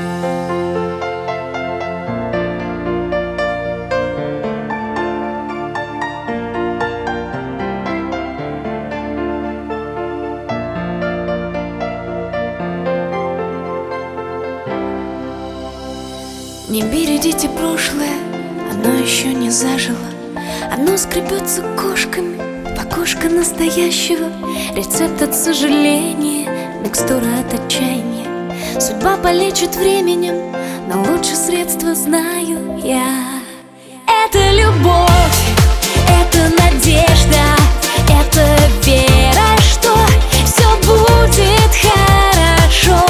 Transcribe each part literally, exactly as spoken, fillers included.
Не бередите прошлое, оно еще не зажило. Оно скребется кошками в окошко настоящего. Рецепт от сожаления, микстура от отчаяния. Судьба полечит временем, но лучше средства знаю я. Это любовь, это надежда, это вера, что все будет хорошо.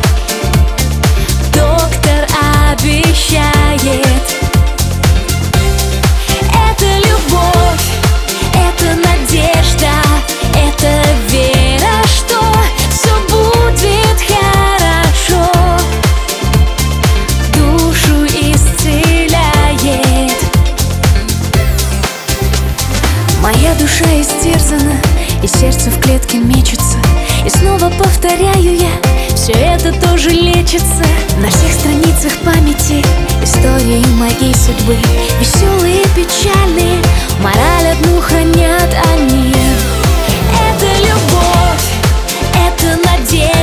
Доктор обещает. Это любовь, это надежда, это вера, что все будет хорошо. Душу исцеляет. Моя душа истерзана, и сердце в клетке мечется. И снова повторяю я, все это тоже лечится. На всех страницах памяти истории моей судьбы, веселые и печальные, мораль одну хранят они. Это любовь, это надежда.